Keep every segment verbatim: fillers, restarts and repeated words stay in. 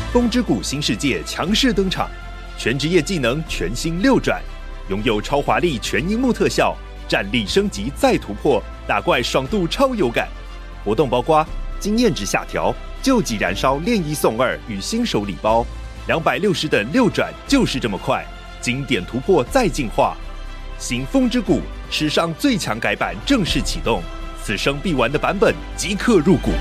风之谷新世界强势登场，全职业技能全新六转，拥有超华丽全荧幕特效，战力升级再突破，打怪爽度超有感。活动包括经验值下调、救急燃烧炼一送二与新手礼包，两百六十等六转就是这么快，经典突破再进化。新风之谷史上最强改版正式启动，此生必玩的版本即刻入谷。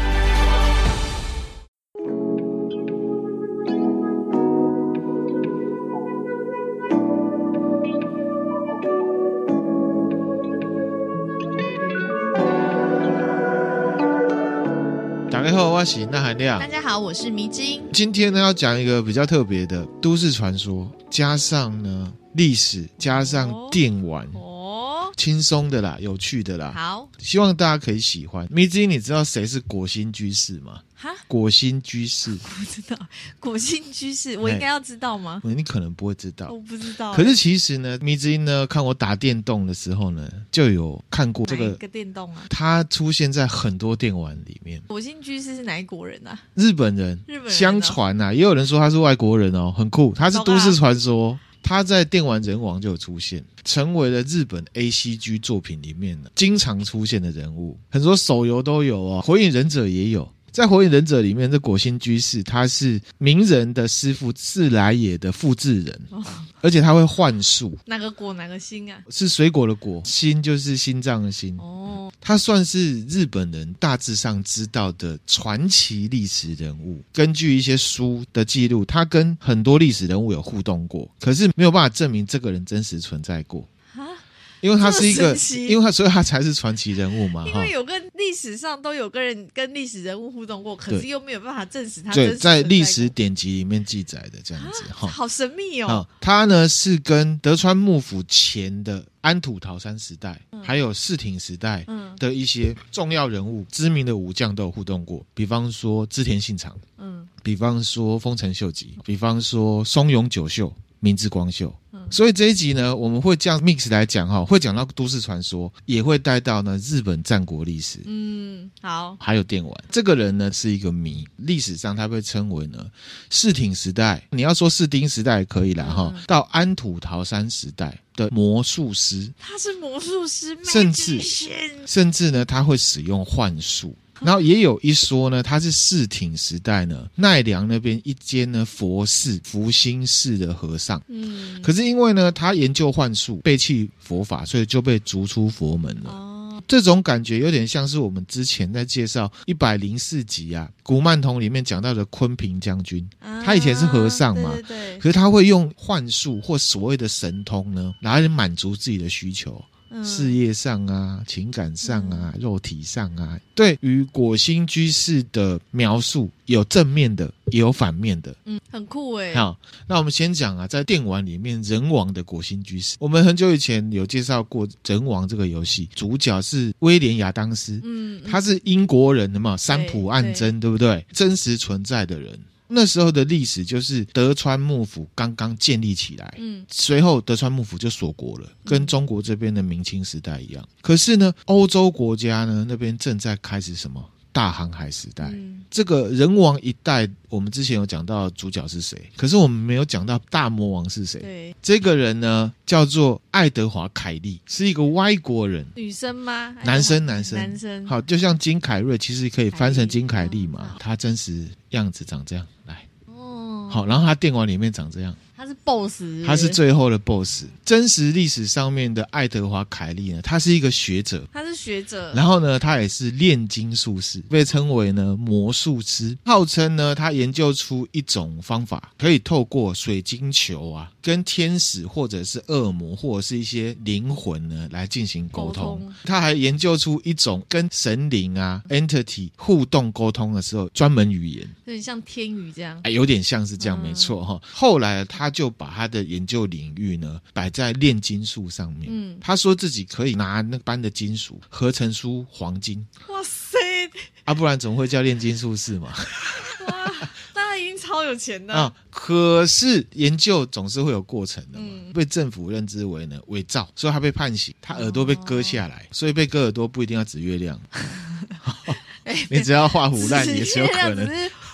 大家好，我是那含亮。 大家好，我是迷之音。 今天呢，要讲一个比较特别的都市传说，加上呢历史，加上电玩，哦，轻松的啦，有趣的啦。 好， 希望大家可以喜欢。迷之音，你知道谁是果心居士吗？ 哈， 果心居士， 不知道。果心居士，我应该要知道吗？ 你可能不会知道， 我不知道。 可是其实呢，迷之音呢，看我打电动的时候呢，就有看过这个哪一个电动啊？ 它出现在很多电玩里面。 果心居士是哪一国人啊？ 日本人。 日本人、哦。 相传啊，也有人说他是外国人哦，很酷。他是都市传说。他在电玩人王就有出现，成为了日本 A C G 作品里面呢经常出现的人物，很多手游都有哦，火影忍者也有。在火影忍者里面，这果心居士他是鸣人的师傅自来也的复制人，哦，而且他会幻术。 哪个果哪个心啊？ 是水果的果，心就是心脏的心。哦，他算是日本人大致上知道的传奇历史人物。根据一些书的记录，他跟很多历史人物有互动过，可是没有办法证明这个人真实存在过。因为他是一个，因为他所以他才是传奇人物嘛。 因为有跟历史上都有个人跟历史人物互动过，可是又没有办法证实他真实存在过。 对，在历史典籍里面记载的这样子， 好神秘哦。 他呢是跟德川幕府前的安土桃山时代，嗯，还有室町时代的一些重要人物、知名的武将都有互动过，比方说织田信长，嗯，比方说丰臣秀吉，比方说松永久秀、明智光秀。所以这一集呢，我们会这样 mix 来讲哈，会讲到都市传说，也会带到呢日本战国历史， 嗯，好， 还有电玩。这个人呢是一个谜，历史上他被称为呢室町时代，你要说室町时代也可以啦哈，嗯，到安土桃山时代的魔术师， 他是魔术师， 甚至甚至呢他会使用幻术。然后也有一说呢，他是室町时代呢奈良那边一间呢佛寺福兴寺的和尚，嗯，可是因为呢他研究幻术，背弃佛法，所以就被逐出佛门了。哦，这种感觉有点像是我们之前在介绍一百零四集啊古曼童里面讲到的昆平将军，啊，他以前是和尚嘛，对对对，可是他会用幻术或所谓的神通呢来满足自己的需求。嗯，事业上啊，情感上啊，嗯，肉体上啊，对于果心居士的描述有正面的，也有反面的， 嗯，很酷耶。 好，那我们先讲啊，在电玩里面人王的果心居士，我们很久以前有介绍过人王这个游戏，主角是威廉亚当斯，嗯，他是英国人的嘛，三浦岸真， 对, 对不对？真实存在的人。那时候的历史就是德川幕府刚刚建立起来，嗯，随后德川幕府就锁国了，跟中国这边的明清时代一样。可是呢，欧洲国家呢那边正在开始什么大航海时代，嗯，这个人王一代，我们之前有讲到主角是谁，可是我们没有讲到大魔王是谁。对，这个人呢叫做爱德华凯利，是一个外国人。 女生吗？ 男生，男生， 男生。 好，就像金凯瑞，其实可以翻成金凯利嘛，他真实样子长这样。来，哦，好，然后他电玩里面长这样。 他是 boss， 他是最后的 boss。真实历史上面的爱德华凯利呢，他是一个学者， 他是学者， 然后呢，他也是炼金术士，被称为呢魔术师。号称呢，他研究出一种方法，可以透过水晶球啊，跟天使或者是恶魔或者是一些灵魂呢来进行沟通。沟通他还研究出一种跟神灵啊 entity 互动沟通的时候专门语言， 有点像天语这样， 哎，有点像是这样，嗯，没错哈。后来他就把他的研究领域呢摆在炼金术上面，嗯，他说自己可以拿那般的金属合成出黄金。 哇塞， 啊，不然怎么会叫炼金术士嘛？ 哇，那他已经超有钱的啊！可是研究总是会有过程的嘛，嗯，被政府认知为呢伪造，所以他被判刑，他耳朵被割下来，哦，所以被割耳朵不一定要指月亮。你只要画虎烂也是有可能， 只是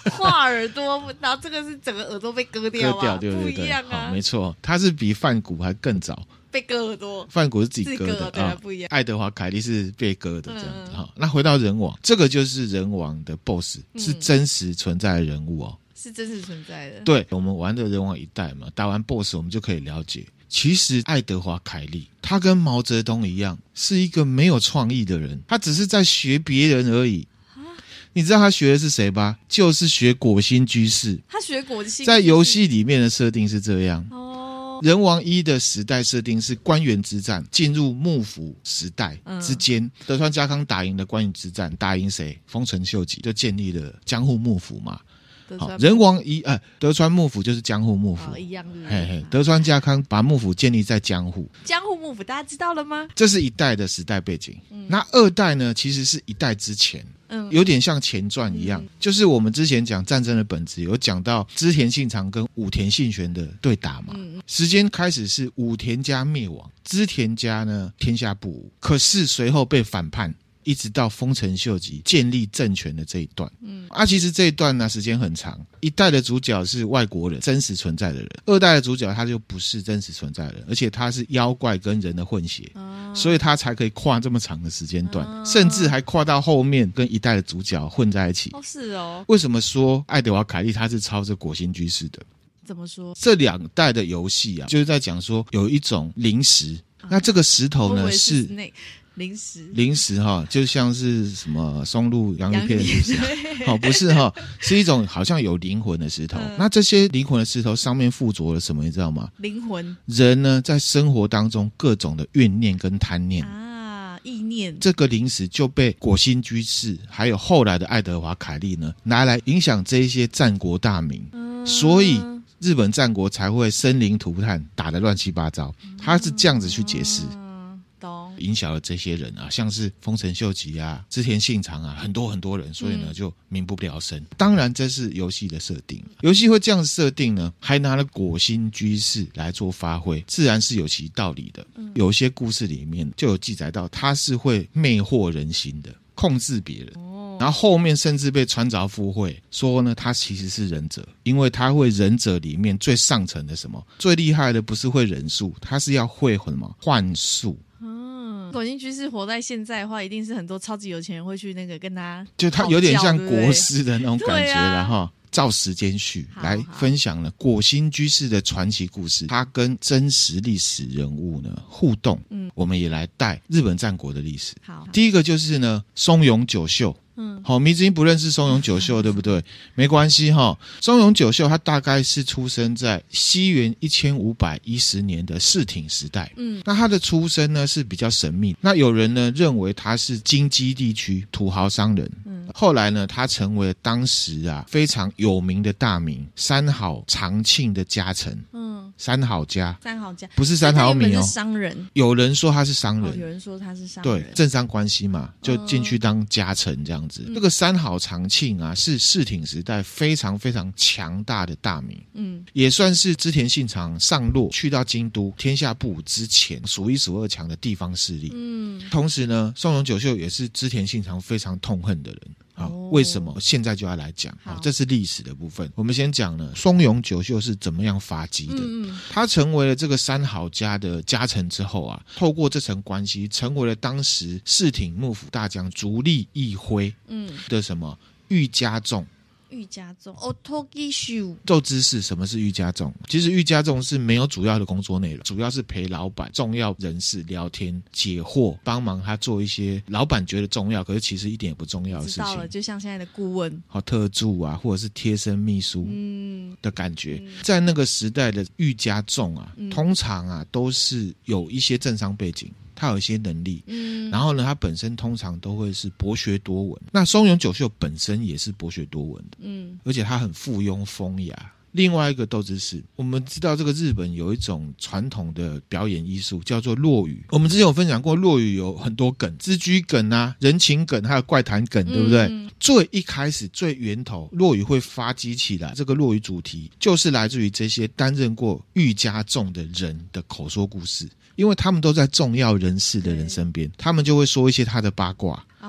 画耳朵，然后这个是整个耳朵被割掉吗？ 割掉，对对对， 不一样啊， 没错，它是比梵谷还更早。 被割耳朵， 梵谷是自己割的， 对、啊，不一样。 爱德华凯利是被割的，这样子哈、嗯。那回到人王，这个就是人王的 B O S S，、嗯、是真实存在的人物哦， 是真实存在的。 对，我们玩的人王一代嘛，打完 B O S S 我们就可以了解，其实爱德华凯利他跟毛泽东一样，是一个没有创意的人，他只是在学别人而已。你知道他学的是谁吧？就是学果心居士。 他学果心， 在游戏里面的设定是这样。哦，人王一的时代设定是官员之战，进入幕府时代之间、嗯，德川家康打赢了官员之战，打赢谁？丰臣秀吉，就建立了江户幕府嘛。好，人王一，呃，德川幕府就是江户幕府，哦、 一样的。 嘿嘿，德川家康把幕府建立在江户。 江户幕府大家知道了吗？ 这是一代的时代背景。嗯、那二代呢，其实是一代之前。嗯，有点像前传一样、嗯、就是我们之前讲战争的本质有讲到织田信长跟武田信玄的对打嘛、嗯、时间开始是武田家灭亡，织田家呢天下不武，可是随后被反叛，一直到丰臣秀吉建立政权的这一段。嗯，啊，其实这一段呢时间很长，一代的主角是外国人，真实存在的人；二代的主角他就不是真实存在的人，而且他是妖怪跟人的混血。哦，所以他才可以跨这么长的时间段、嗯、甚至还跨到后面跟一代的主角混在一起。 哦，是哦。为什么说爱德华凯利他是抄着果心居士的？ 怎么说？ 这两代的游戏啊，就是在讲说有一种灵石、啊、那这个石头呢是零食， 零食哈，就像是什么松露洋芋片的零食，好，不是哈，是一种好像有灵魂的石头、嗯。那这些灵魂的石头上面附着了什么，你知道吗？ 灵魂。 人呢，在生活当中各种的怨念跟贪念啊，意念。这个零食就被果心居士还有后来的爱德华凯利呢拿来影响这一些战国大名，嗯、所以日本战国才会生灵涂炭，打得乱七八糟。他是这样子去解释。影响了这些人啊，像是丰臣秀吉啊、织田信长啊，很多很多人，所以呢、嗯、就民不聊生。当然这是游戏的设定，游戏会这样设定呢，还拿了果心居士来做发挥，自然是有其道理的、嗯、有些故事里面就有记载到他是会魅惑人心的，控制别人、哦、然后后面甚至被穿凿附会说呢他其实是忍者，因为他会忍者里面最上层的什么最厉害的不是会忍术，他是要会什么幻术。 果心居士活在现在的话，一定是很多超级有钱人会去那个跟他， 就他有点像国师的那种感觉了哈。照时间序来分享了果心居士的传奇故事，他跟真实历史人物呢互动。嗯，我们也来带日本战国的历史。好，第一个就是呢松永久秀。嗯，好，迷之音不认识松永久秀，对不对？没关系哈。松永久秀他大概是出生在西元一千五百一十年的室町时代。嗯，那他的出生呢是比较神秘。那有人呢认为他是京畿地区土豪商人。嗯，后来呢他成为当时啊非常有名的大名三好长庆的家臣。嗯，三好家，三好家不是三好米哦， 是商人。 有人说他是商人， 哦、有人说他是商人， 对，政商关系嘛，就进去当家臣这样子。嗯，这个三好长庆啊，是室町时代非常非常强大的大名，嗯，也算是织田信长上洛去到京都天下不武之前数一数二强的地方势力，嗯，同时呢，松永久秀也是织田信长非常痛恨的人。好，为什么现在就要来讲？好，这是历史的部分。我们先讲呢，松永久秀是怎么样发迹的？嗯，他成为了这个三好家的家臣之后啊，透过这层关系，成为了当时室町幕府大将足利义辉嗯的什么御家众。 御家众 Otogishu 做知识，什么是御家众？其实御家众是没有主要的工作内容，主要是陪老板重要人士聊天解惑，帮忙他做一些老板觉得重要可是其实一点也不重要的事情。知道了， 就像现在的顾问好特助啊，或者是贴身秘书的感觉、嗯、在那个时代的御家众啊、嗯、通常啊都是有一些政商背景，他有一些能力，嗯，然后呢，他本身通常都会是博学多闻。那松永久秀本身也是博学多闻的，嗯，而且他很附庸风雅。另外一个斗知识，我们知道这个日本有一种传统的表演艺术叫做落语。我们之前有分享过，落语有很多梗，知居梗啊、人情梗，还有怪谈梗，对不对？嗯、最一开始、最源头，落语会发迹起来，这个落语主题就是来自于这些担任过御家众的人的口说故事。因为他们都在重要人士的人身边，他们就会说一些他的八卦。哦，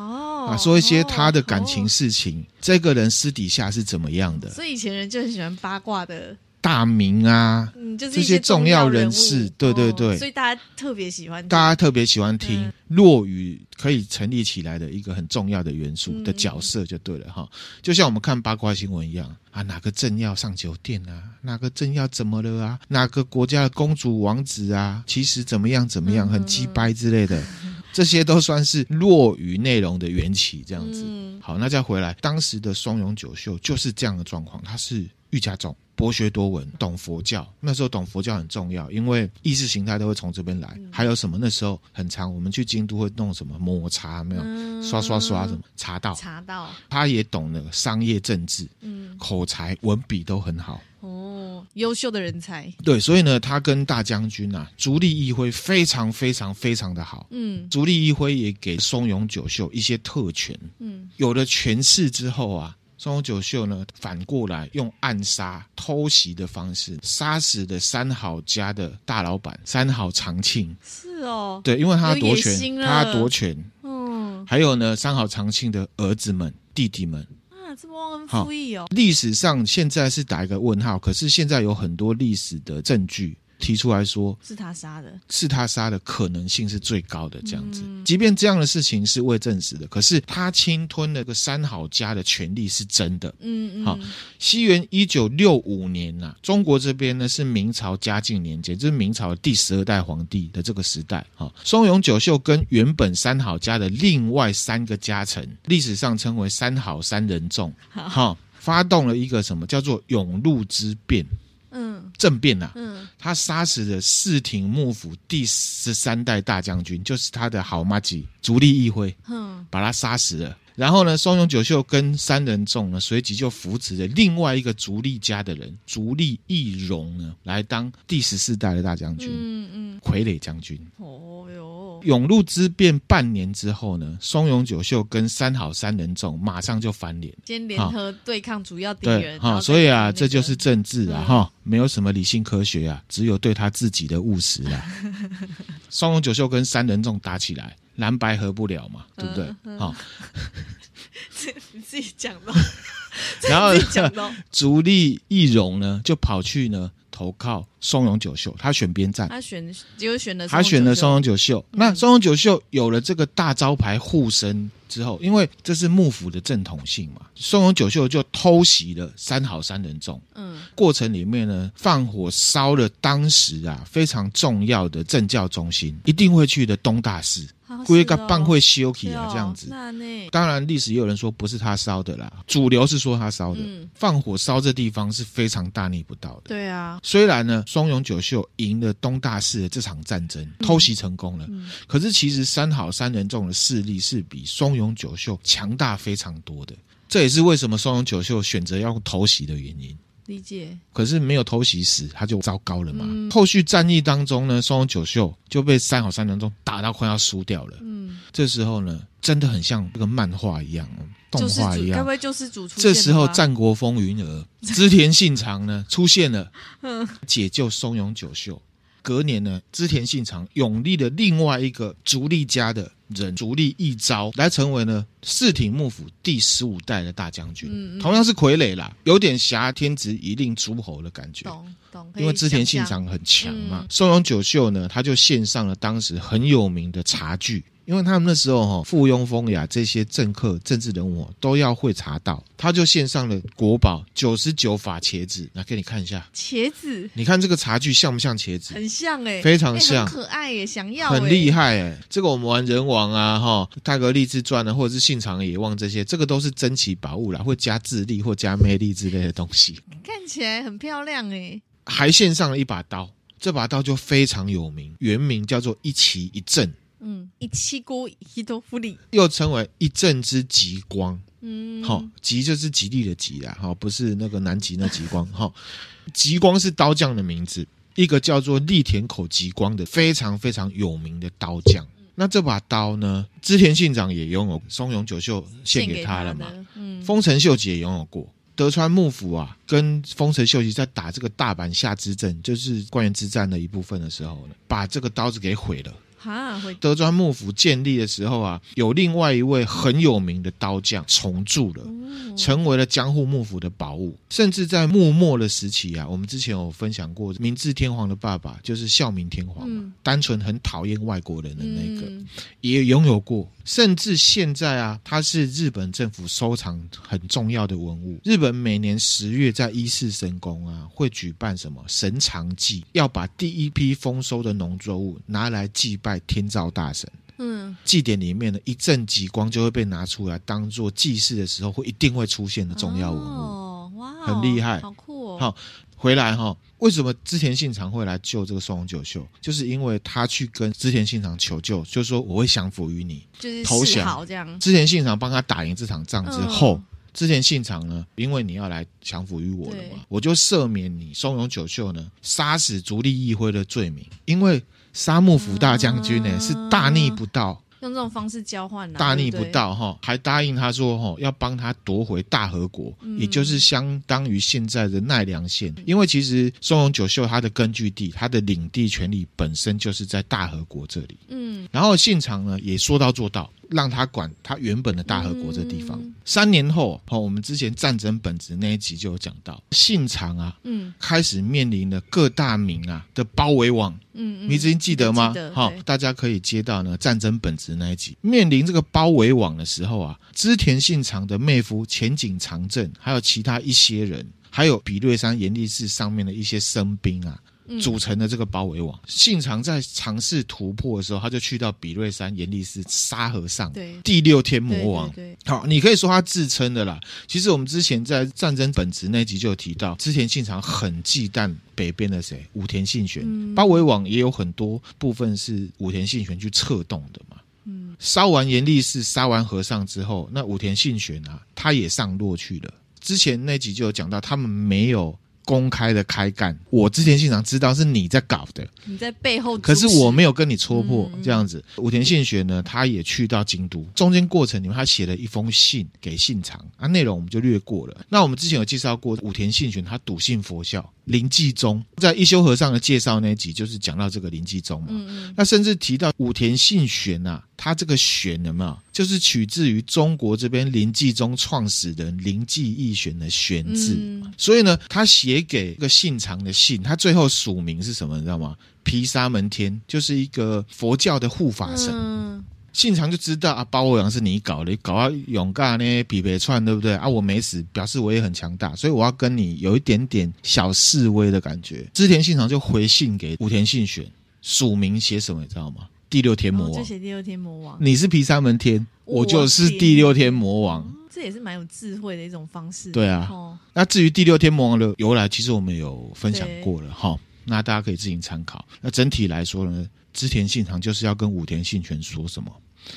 啊，说一些他的感情事情，哦、这个人私底下是怎么样的。 所以以前人就很喜欢八卦的。 大名啊、 嗯就是、 这些重要人士，对对对、 哦，所以大家特别喜欢听， 大家特别喜欢听落语可以成立起来的一个很重要的元素的角色就对了哈、嗯，就像我们看八卦新闻一样啊，哪个政要上酒店啊，哪个政要怎么了啊，哪个国家的公主王子啊，其实怎么样怎么样，很鸡掰之类的。嗯这些都算是落语内容的缘起，这样子。嗯、好，那再回来，当时的松永久秀就是这样的状况，他是御家众，博学多闻，懂佛教。那时候懂佛教很重要，因为意识形态都会从这边来。嗯、还有什么？那时候很常，我们去京都会弄什么抹茶，没有、嗯、刷刷刷什么茶道， 茶道。他也懂那个商业政治，嗯，口才文笔都很好。 哦，优秀的人才。 对，所以呢，他跟大将军啊，足利义辉非常非常非常的好。嗯，足利义辉也给松永久秀一些特权。嗯，有了权势之后啊，松永久秀呢，反过来用暗杀、偷袭的方式，杀死了三好家的大老板三好长庆。 是哦， 对，因为他夺权，他夺权。嗯，还有呢，三好长庆的儿子们、弟弟们。 这么忘恩负义哦！ 历史上现在是打一个问号，可是现在有很多历史的证据提出来说是他杀的，是他杀的可能性是最高的。这样子、嗯，即便这样的事情是未证实的，可是他侵吞了个三好家的权利是真的。嗯嗯。好，西元一九六五年啊，中国这边呢是明朝嘉靖年间，就是明朝第十二代皇帝的这个时代。好，松永久秀跟原本三好家的另外三个家臣，历史上称为三好三人众，好，发动了一个什么叫做永禄之变。嗯，政变啊，嗯，他杀死了四町幕府第十三代大将军，就是他的好麻吉足利义辉，嗯，把他杀死了。然后呢，松永久秀跟三人众呢，随即就扶持了另外一个足利家的人足利义荣呢，来当第十四代的大将军，嗯嗯，傀儡将军。哦哟，永禄之变半年之后呢，松永久秀跟三好三人众马上就翻脸， 先联合对抗主要敌人。 哈，所以啊，这就是政治啊，哈、嗯，没有什么理性科学啊，只有对他自己的务实啦。松永久秀跟三人众打起来。蓝白合不了嘛，对不对？嗯嗯哦、 你自己讲的。 然后足利义荣呢，就跑去呢投靠松永久秀，他选边站， 他选结果选了他选了松永久秀。嗯、那松永久秀有了这个大招牌护身之后，因为这是幕府的正统性嘛，松永久秀就偷袭了三好三人众。嗯，过程里面呢，放火烧了当时啊非常重要的政教中心，一定会去的东大寺。归个办会修起啊，这样子。当然，历史也有人说不是他烧的啦，主流是说他烧的。嗯、放火烧这地方是非常大逆不道的。 对啊， 虽然呢，松永久秀赢了东大寺的这场战争，偷袭成功了，嗯、可是其实三好三人众的势力是比松永久秀强大非常多的。这也是为什么松永久秀选择要偷袭的原因。 理解， 可是没有偷袭死，他就糟糕了嘛。嗯、后续战役当中呢，松永久秀就被三好三人众打到快要输掉了。嗯，这时候呢，真的很像这个漫画一样，动画一样。 该不会救世主出现了吧？ 这时候战国风云儿织田信长呢出现了，解救松永久秀。隔年呢，织田信长拥立了另外一个足利家的人足利义昭来成为呢四町幕府第十五代的大将军，嗯嗯同样是傀儡啦，有点挟天子以令诸侯的感觉。 懂懂， 因为织田信长很强嘛。嗯、松永久秀呢，他就献上了当时很有名的茶具。因为他们那时候哈附庸风雅这些政客政治人物都要会茶道，他就献上了国宝九十九法茄子，来给你看一下。 茄子， 你看这个茶具像不像茄子？ 很像哎、欸， 非常像， 欸、很可爱耶、欸，想要、欸， 很厉害哎、欸。这个我们玩人王啊哈，太阁励志传啊，或者是信长野望这些，这个都是珍奇宝物啦，会加智力或加魅力之类的东西。 看起来很漂亮哎、欸， 还献上了一把刀，这把刀就非常有名，原名叫做一旗一正。 嗯，一七锅一多夫里， 又称为一正之极光。嗯，好、哦，极就是吉利的吉啦，好、哦，不是那个南极那极光。哈、哦，极光是刀匠的名字，一个叫做立田口极光的非常非常有名的刀匠。嗯、那这把刀呢，织田信长也拥有，松永久秀献给他了嘛。嗯，丰臣秀吉也拥有过。德川幕府啊，跟丰臣秀吉在打这个大阪夏之阵，就是关原之战的一部分的时候呢，把这个刀子给毁了。 哈， 德川幕府建立的时候啊，有另外一位很有名的刀匠重铸了，哦、成为了江户幕府的宝物。甚至在幕末的时期啊，我们之前有分享过，明治天皇的爸爸就是孝明天皇嘛，嗯、单纯很讨厌外国人的那个，嗯、也拥有过。甚至现在啊，它是日本政府收藏很重要的文物。日本每年十月在伊势神宫啊，会举办什么神长祭，要把第一批丰收的农作物拿来祭拜天照大神。嗯，祭典里面的一阵极光就会被拿出来当做祭祀的时候会一定会出现的重要文物。哦，哇，很厉害， 好酷哦。 好，回来哈，为什么织田信长会来救这个松永久秀？就是因为他去跟织田信长求救，就是说我会降服于你， 就是投降这样。 织田信长帮他打赢这场仗之后，嗯、织田信长呢，因为你要来降服于我了嘛，我就赦免你松永久秀呢杀死足利义辉的罪名，因为杀幕府大将军呢、嗯、是大逆不道。 用这种方式交换、啊、 大逆不道哈，还答应他说哈要帮他夺回大和国、嗯，也就是相当于现在的奈良县。因为其实松永久秀他的根据地、他的领地权利本身就是在大和国这里。嗯，然后信长呢也说到做到，让他管他原本的大和国这地方。嗯、三年后，哦，我们之前战争本质那一集就有讲到，信长啊，嗯，开始面临了各大名啊的包围网。嗯，你记记得吗？好、哦，大家可以接到呢战争本质那一集，面临这个包围网的时候啊，织田信长的妹夫前井长政，还有其他一些人，还有比瑞山严立寺上面的一些生兵啊。组成的这个包围网，信长在尝试突破的时候，他就去到比瑞山严立寺杀和尚，第六天魔王。对对对，好，你可以说他自称的啦。其实我们之前在战争本质那集就有提到，织田信长很忌惮北边的谁武田信玄、嗯，包围网也有很多部分是武田信玄去策动的嘛。嗯，烧完严立寺，杀完和尚之后，那武田信玄啊，他也上洛去了。之前那集就有讲到，他们没有公开的开干，我织田信长知道是你在搞的， 你在背后， 可是我没有跟你戳破、嗯、这样子。武田信玄呢，他也去到京都，中间过程里面他写了一封信给信长啊，内容我们就略过了。那我们之前有介绍过武田信玄他笃信佛教，临济宗在一休和尚的介绍那一集就是讲到这个临济宗嘛、嗯、那甚至提到武田信玄啊，他这个玄有没有就是取自于中国这边临济宗创始人临济义玄的玄字、嗯、所以呢他写给这个信长的信，他最后署名是什么你知道吗？毗沙门天，就是一个佛教的护法神、嗯，信长就知道啊，包围网是你搞的，你搞到勇敢呢，比北串对不对啊？我没死，表示我也很强大，所以我要跟你有一点点小示威的感觉。织田信长就回信给武田信玄，署名写什么你知道吗？第六天魔王， 哦、就写第六天魔王。 你是毗沙门天，我就是第六天魔王。 嗯、这也是蛮有智慧的一种方式。 对啊，哦、那至于第六天魔王的由来，其实我们有分享过了哈。那大家可以自行参考。那整体来说呢，织田信长就是要跟武田信玄说什么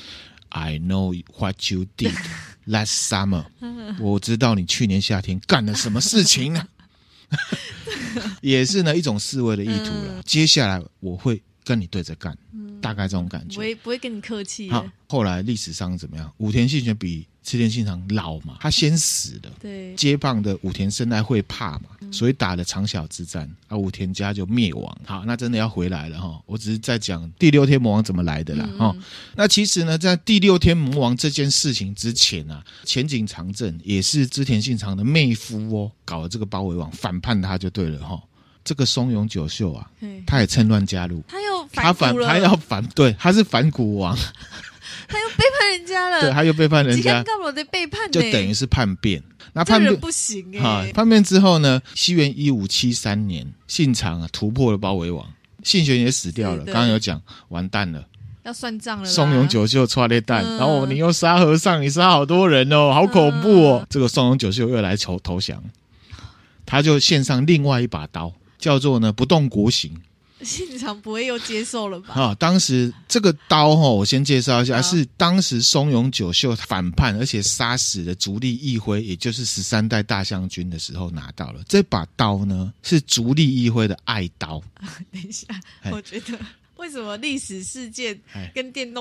？I know what you did last summer 。我知道你去年夏天干了什么事情呢？也是呢一种示威的意图了、嗯。接下来我会跟你对着干、嗯，大概这种感觉。 不会不会跟你客气。 好，后来历史上怎么样？武田信玄比织田信长老嘛，他先死了。对，接棒的武田胜赖会怕嘛、嗯，所以打了长篠之战，啊，武田家就灭亡。好，那真的要回来了哈，我只是在讲第六天魔王怎么来的啦哈、嗯。那其实呢，在第六天魔王这件事情之前啊，前井长政也是织田信长的妹夫哦，搞了这个包围网，反叛他就对了哈。这个松永久秀啊，他也趁乱加入， 他又反骨了，他要反，对，他是反骨王。 他又背叛人家了， 对，他又背叛人家， 干嘛的背叛呢？ 就等于是叛变。那叛变这人不行哎、欸。 叛变之后呢？西元一五七三年，信长啊突破了包围网，信玄也死掉了。刚刚有讲，完蛋了， 要算账了啦。 松永久秀抓了蛋、嗯，然后你又杀和尚，你杀好多人哦，好恐怖哦。嗯、这个松永久秀又来投投降，他就献上另外一把刀，叫做呢不动国刑。 信长不会又接受了吧？ 啊，当时这个刀哦，我先介绍一下，是当时松永久秀反叛而且杀死了足利义辉，也就是十三代大将军的时候拿到了。这把刀呢，是足利义辉的爱刀。 等一下，我觉得为什么历史事件跟电动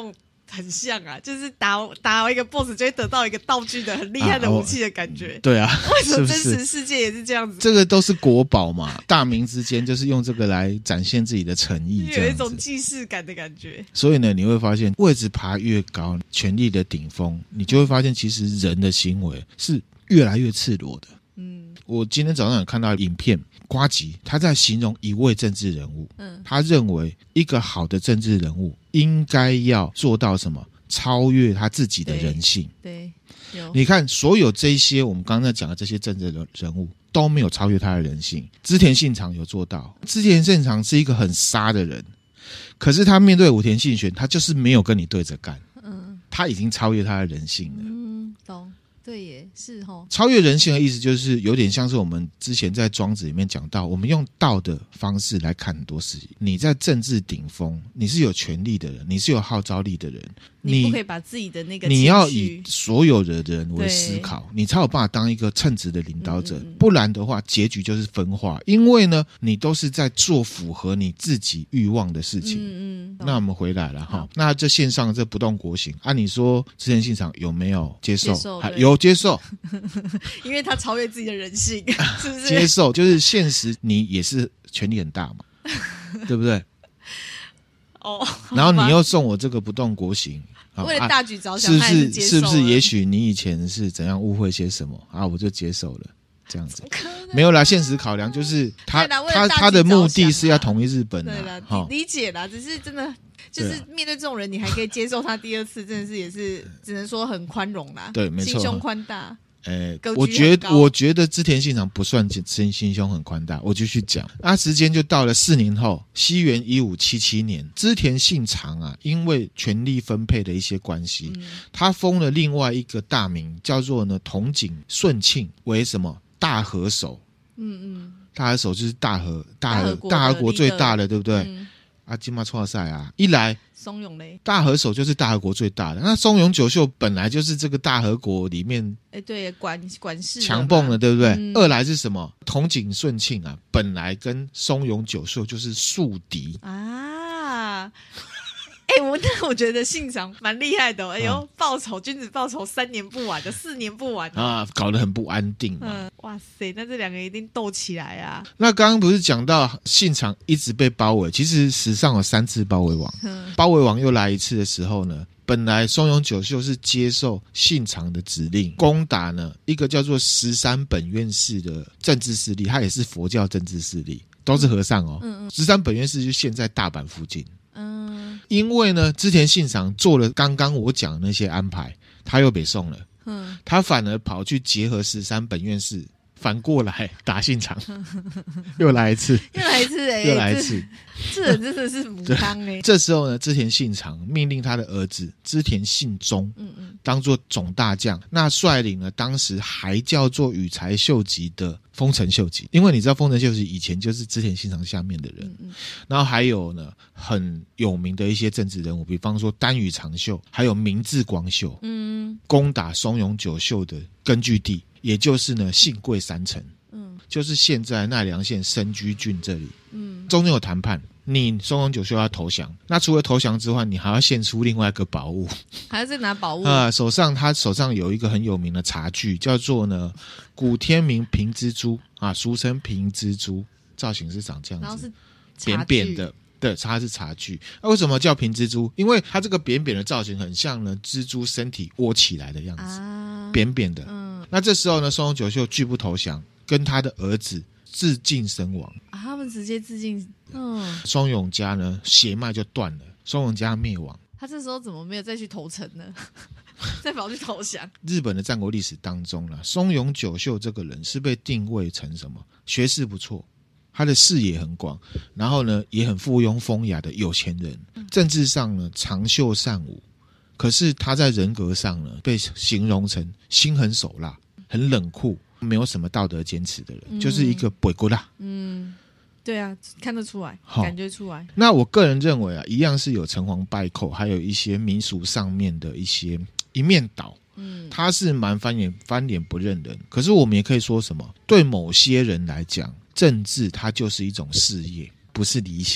很像啊，就是打打一个 boss 就会得到一个道具的很厉害的武器的感觉。 啊、对啊， 为什么真实世界也是这样子？ 这个都是国宝嘛，大明之间就是用这个来展现自己的诚意， 有一种既视感的感觉。 所以呢，你会发现位置爬越高，权力的顶峰，你就会发现其实人的行为是越来越赤裸的。嗯，我今天早上有看到影片，呱吉他在形容一位政治人物，嗯，他认为一个好的政治人物应该要做到什么？超越他自己的人性。 对，对有。 你看，所有这些我们刚才讲的这些政治人物都没有超越他的人性。织田信长有做到，织田信长是一个很杀的人，可是他面对武田信玄，他就是没有跟你对着干，嗯，他已经超越他的人性了。 嗯，懂。对耶，是齁。 超越人性的意思就是有点像是我们之前在庄子里面讲到，我们用道的方式来看很多事情。你在政治顶峰，你是有权力的人，你是有号召力的人， 你不可以把自己的那个你要以所有的人为思考，你才有办法当一个称职的领导者。嗯嗯，不然的话结局就是分化，因为呢你都是在做符合你自己欲望的事情。嗯嗯，那我们回来了哈，那这线上这不动国行按、啊、你说织田信长有没有接受？ 接受有接受因为他超越自己的人性是不是？ 接受就是现实你也是权力很大嘛对不对？哦，然后你又送我这个不动国行， 为了大局着想、 啊、是不是是不是也许你以前是怎样误会些什么啊，我就接受了这样子。没有啦，现实考量就是他他他的目的是要统一日本啦， 对啦，理解啦，只是真的就是面对这种人，你还可以接受他第二次，真的是也是只能说很宽容啦。 对，没错， 心胸宽大。 欸、我觉得我觉得织田信长不算心心胸很宽大，我就去讲。那、啊、时间就到了四年后，西元一五七七年，织田信长啊，因为权力分配的一些关系，嗯、他封了另外一个大名，叫做呢筒井顺庆为什么大和守？嗯嗯，大和守就是大和大和大和国最大的，对不对？嗯、啊，今嘛错赛啊，一来。 松永嘞， 大和守就是大和国最大的，那松永久秀本来就是这个大和国里面， 哎，对，管管事强蹦了，对不对？嗯、二来是什么？筒井顺庆啊，本来跟松永久秀就是宿敌啊。 哎、欸，我我觉得信长蛮厉害的、哦，哎呦，报仇君子报仇三年不晚的，四年不晚、哦、 啊，搞得很不安定嘛。 嗯，哇塞，那这两个一定斗起来啊！ 那刚刚不是讲到信长一直被包围，其实史上有三次包围王，嗯、包围王又来一次的时候呢，本来松永久秀是接受信长的指令攻打呢一个叫做石山本愿寺的政治势力，他也是佛教政治势力，都是和尚哦。嗯嗯，石山本愿寺就现在大阪附近。嗯，因为呢，织田信长做了刚刚我讲的那些安排，他又北宋了，嗯，他反而跑去结合石山本愿寺，反过来打信长，又来一次， 又来一次、欸， 又来一次， 这人真的是母汤哎。 这时候呢，织田信长命令他的儿子织田信忠，嗯嗯，当做总大将，那率领了当时还叫做羽柴秀吉的丰臣秀吉，因为你知道丰臣秀吉以前就是织田信长下面的人，嗯嗯，然后还有呢很有名的一些政治人物，比方说丹羽长秀，还有明智光秀，嗯，攻打松永久秀的根据地，也就是呢信贵山城，嗯，就是现在奈良县深居郡这里，嗯，中间有谈判。你松永久秀要投降，那除了投降之外，你还要献出另外一个宝物， 还要再拿宝物啊！手上他手上有一个很有名的茶具，叫做呢古天明平蜘蛛啊，俗称平蜘蛛，造型是长这样子， 然后是扁扁的，对，它是茶具。那、啊、为什么叫平蜘蛛？因为它这个扁扁的造型很像呢蜘蛛身体窝起来的样子，啊、扁扁的。嗯，那这时候呢，松永久秀拒不投降，跟他的儿子自尽身亡啊！他们直接自尽。嗯， 松永家呢血脉就断了，松永家灭亡。 他这时候怎么没有再去投诚呢？再跑去投降？ 日本的战国历史当中呢，松永久秀这个人是被定位成什么？学识不错，他的视野很广，然后呢也很附庸风雅的有钱人。政治上呢长袖善舞，可是他在人格上呢被形容成心狠手辣、很冷酷、没有什么道德坚持的人，嗯、就是一个鬼骨啦。嗯。 对啊，看得出来，感觉出来。 那我个人认为啊，一样是有成王败寇，还有一些民俗上面的一些一面倒。嗯，他是蛮翻脸翻脸不认人。可是我们也可以说什么？对某些人来讲，政治它就是一种事业，不是理想。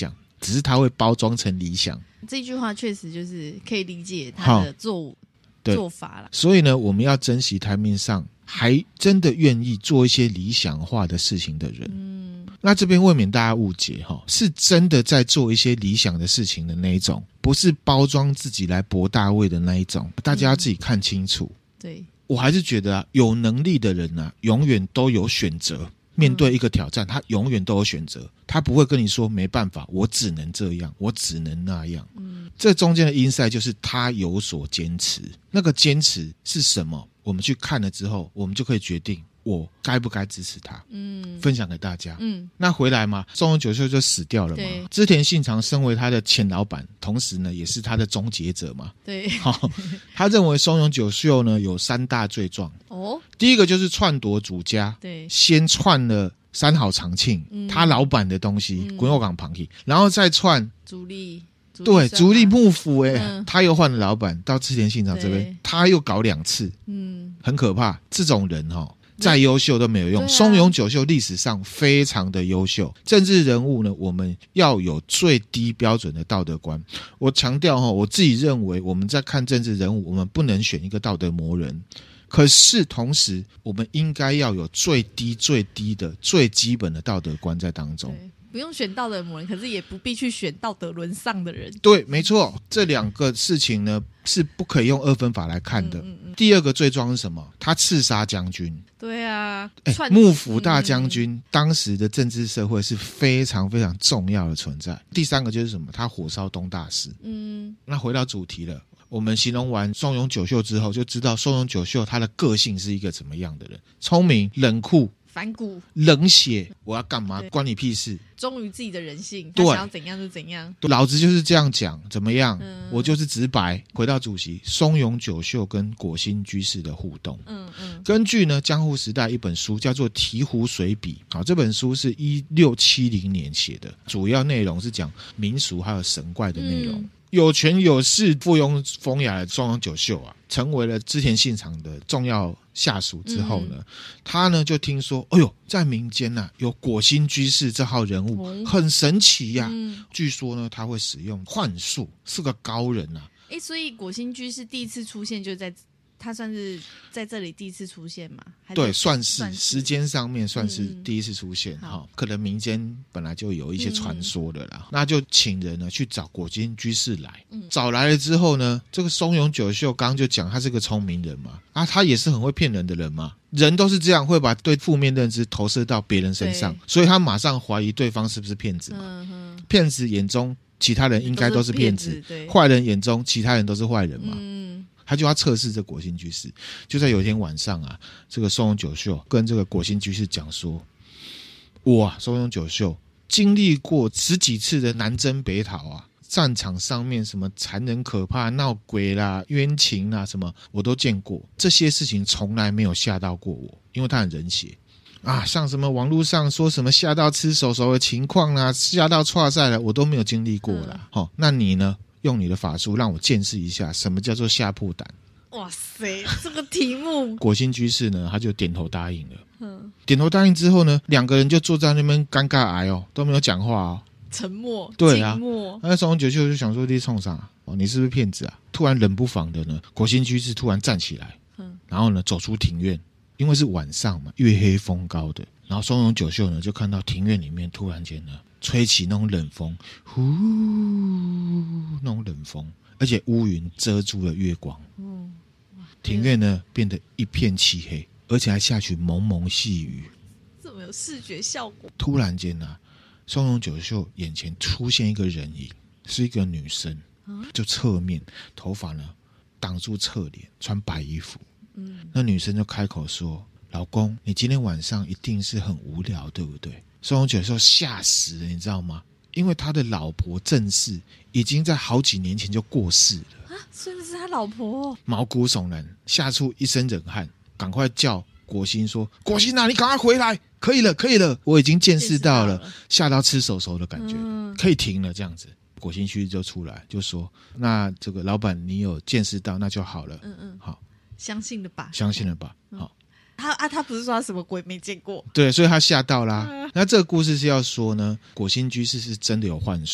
只是他会包装成理想。 这句话确实就是可以理解他的做做法啦。 所以呢，我们要珍惜台面上还真的愿意做一些理想化的事情的人。嗯，那这边未免大家误解哈，是真的在做一些理想的事情的那一种，不是包装自己来博大位的那一种。大家要自己看清楚。嗯、对，我还是觉得啊，有能力的人啊，永远都有选择。面对一个挑战，他永远都有选择，他不会跟你说没办法，我只能这样，我只能那样。嗯，这中间的insight就是他有所坚持，那个坚持是什么？我们去看了之后，我们就可以决定我该不该支持他。嗯，分享给大家。嗯，那回来嘛，松永久秀就死掉了嘛。织田信长身为他的前老板，同时呢也是他的终结者嘛。对，好，他认为松永久秀呢有三大罪状。哦，第一个就是篡夺主家，对，先篡了三好长庆、嗯、他老板的东西，滚后港旁去，然后再篡足利。对，足利幕府哎、欸嗯，他又换了老板到织田信长这边，他又搞两次，嗯，很可怕。这种人哈、哦，再优秀都没有用。啊、松永久秀历史上非常的优秀，政治人物呢，我们要有最低标准的道德观。我强调哈，我自己认为我们在看政治人物，我们不能选一个道德魔人。可是同时，我们应该要有最低、最低的、最基本的道德观在当中。 不用选道德魔人，可是也不必去选道德沦丧的人。 对，没错，这两个事情呢是不可以用二分法来看的。嗯嗯嗯，第二个罪状是什么？他刺杀将军。对啊，幕府大将军、嗯、当时的政治社会是非常非常重要的存在。第三个就是什么？他火烧东大寺。嗯，那回到主题了。我们形容完松永久秀之后，就知道松永久秀他的个性是一个怎么样的人：聪明、冷酷、 反骨、 冷血。我要干嘛？关你屁事！ 忠于自己的人性，他想要怎样就怎样。 老子就是这样讲，怎么样？嗯、我就是直白。回到主席，松永久秀跟果心居士的互动。嗯嗯。根据呢江户时代一本书叫做《醍醐随笔》，好，这本书是一六七零年写的，主要内容是讲民俗还有神怪的内容。嗯，有权有势、附庸风雅的松永久秀啊，成为了织田信长的重要下属之后呢，嗯、他呢就听说，哎呦，在民间呐、啊、有果心居士这号人物，哦、很神奇呀、啊嗯。据说呢，他会使用幻术，是个高人啊。 哎，所以果心居士第一次出现就在。他算是在这里第一次出现吗？ 对，算是, 算是时间上面算是第一次出现、嗯哦、可能民间本来就有一些传说的啦、嗯、那就请人呢去找果心居士来、嗯、找来了之后呢，这个松永久秀刚刚就讲他是个聪明人嘛，啊，他也是很会骗人的人嘛，人都是这样，会把对负面认知投射到别人身上，所以他马上怀疑对方是不是骗子嘛，骗、嗯、子眼中其他人应该都是骗子，坏人眼中其他人都是坏人嘛，嗯，他就要测试这果心居士。就在有一天晚上啊，这个松永久秀跟这个果心居士讲说，我啊松永久秀经历过十几次的南征北讨啊，战场上面什么残忍可怕、闹鬼啦、冤情啦什么我都见过，这些事情从来没有吓到过我，因为他很冷血啊，像什么网络上说什么吓到吃手手的情况啊，吓到剉赛了，我都没有经历过啦、嗯哦、那你呢？用你的法术让我见识一下什么叫做吓破胆。 哇塞，这个题目果心居士呢他就点头答应了。嗯，点头答应之后呢，两个人就坐在那边尴尬癌哦，都没有讲话哦， 沉默。 对啊， 静默。 那松永久秀就想说你冲啥哦，你是不是骗子啊？突然冷不防的呢，果心居士突然站起来，嗯，然后呢走出庭院，因为是晚上嘛，月黑风高的，然后松永久秀呢就看到庭院里面突然间呢吹起那种冷风，呼，那种冷风，而且乌云遮住了月光。嗯，庭院呢变得一片漆黑，而且还下起蒙蒙细雨。 这么有视觉效果。 突然间啊，松永久秀眼前出现一个人影，是一个女生，嗯、就侧面，头发呢挡住侧脸，穿白衣服。嗯，那女生就开口说：“老公，你今天晚上一定是很无聊，对不对？”松永久秀吓死了，你知道吗？因为他的老婆正室已经在好几年前就过世了啊， 所以是他老婆， 毛骨悚然，吓出一身冷汗，赶快叫果心说：“果心啊，你赶快回来！可以了，可以了，我已经见识到了，吓到吃手手的感觉，嗯、可以停了。”这样子，果心居士就出来就说：“那这个老板你有见识到，那就好了。嗯嗯，好， 相信了吧？ 相信了吧？嗯、好。” 他啊，他不是说他什么鬼没见过？ 对，所以他吓到啦。嗯、那这个故事是要说呢，果心居士是真的有幻术，